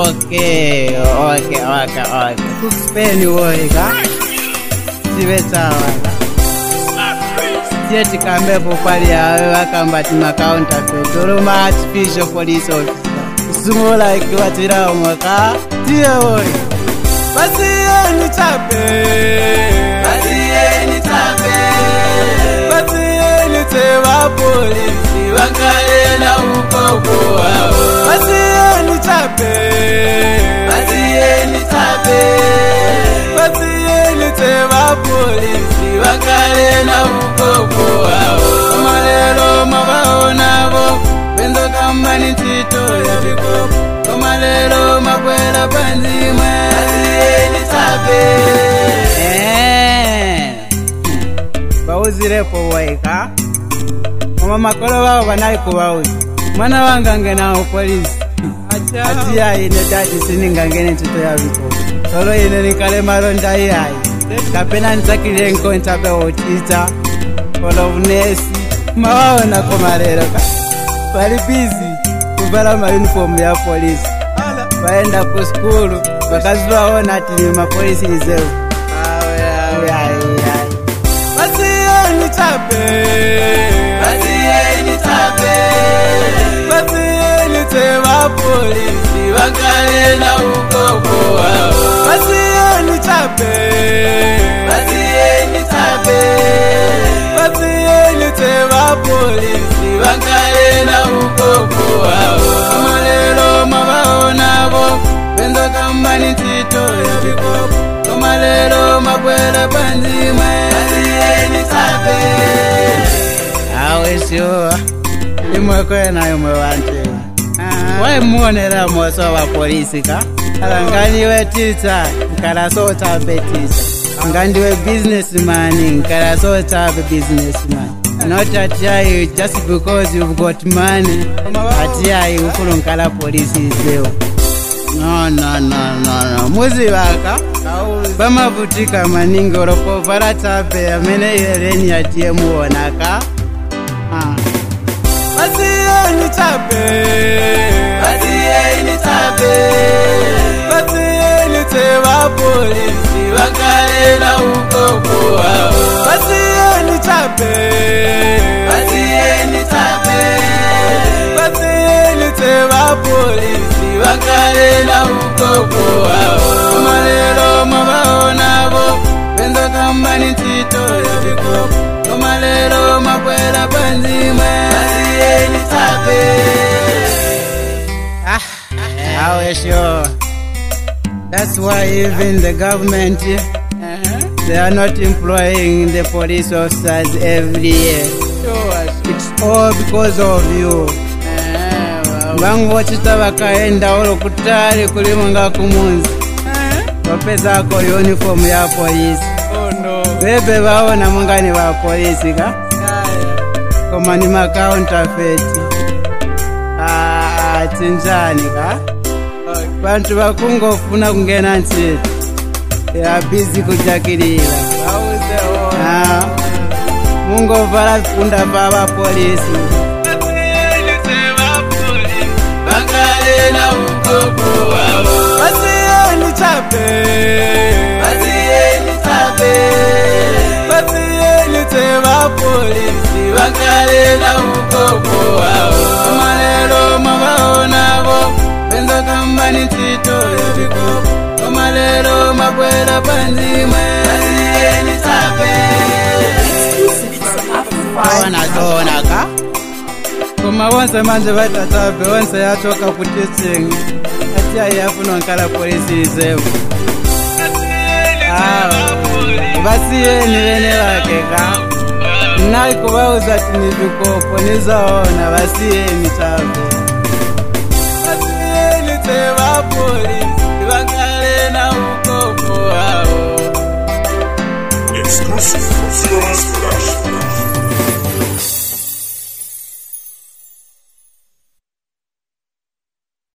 Okay. Kuspeni woika. Sivetawa. Sieti kambepo pali yawe wakambati counterfeit. Oluma artificial police officer. Sumo like watira umwaka. Tiye woi. Basiye nitape. Basiye nitewa polisi. Wakale na ukoko wao. Basiye nitape. Basiye nitewa polisi. Wakale na ukoko wao. Komalelo mabao nabo. Bendo kamba nitito ya vikopo. Komalelo makwela panzimwe. Basiye nitape. Bauzirepo waika. Mama makolo wao banai kubauzi. Mwana wanga ngena polisi. Atia ine dadi siningangene tito ya vikopo. Solo ine nikale maronda yai. Kapena nitakile nko ntape otita. Olovnesi. Mawaona komalelo ka. Pali busy. Kuvala ma uniform ya polisi. Baenda ku skulu. Bakazi waona ati ni mapolisi izeo. Basiye nitewa polisi. Wakale na ukoko wao. Basiye nitape. Basiye nitewa polisi. Wakale na ukoko wao. Komalelo mabao nabo. Bendo kamba nitito ya vikopo. Komalelo makwela panzimwe. Basiye nitape. Awe sure. Imwe kwena imwe wante. Wai muonera mwoso wa polisi ka. Alanganiwe tita. Nkala sota betisa. Ngandiwe businessman. Nkala sota businessman. Not atiai just because you've got money. Atiai ukulu nkala polisi izeo. No. Muzi waka. Bama vutika maningi oropo vala tabe. Amene yereni atie muonaka. Basiye nitewa polisi. Wakale na ukoko wao. Basiye nitewa polisi. Wakale na ukoko wao. Komalelo mabao nabo. Bendo kamba nitito ya vikopo. Komalelo makwela panzimwe. Basiye nitape. How sure? That's why even the government, they are not employing the police officers every year. It's all because of you. Bangu wachita wakaenda olo kutari kulimunga kumunzi. Wapeza ako uniform ya polisi. Bebe waona mungani wa polisi ka? Koma ni counterfeit. Tinjani ka? Bantu bakungo funa kungena nchi. Ya busy kujakilila. Mungo vala funda baba polisi. Wakale na ukoko wao. Basiye nitewa polisi. Wakale na ukoko wao. Komalelo mabao nabo. Bendo kamba nitito ya vikopo. Komalelo makwela panzimwe. Basiye nitape. Wanazona ka. Koma wonse manje batatabe. Wonse yatoka kutitsingi. Atia yafuno nkala polisi izevu. Basiye nivene wake ka. Nai kubauza tini vikopo. Nizaona basiye nitape. Basiye nitewa polisi.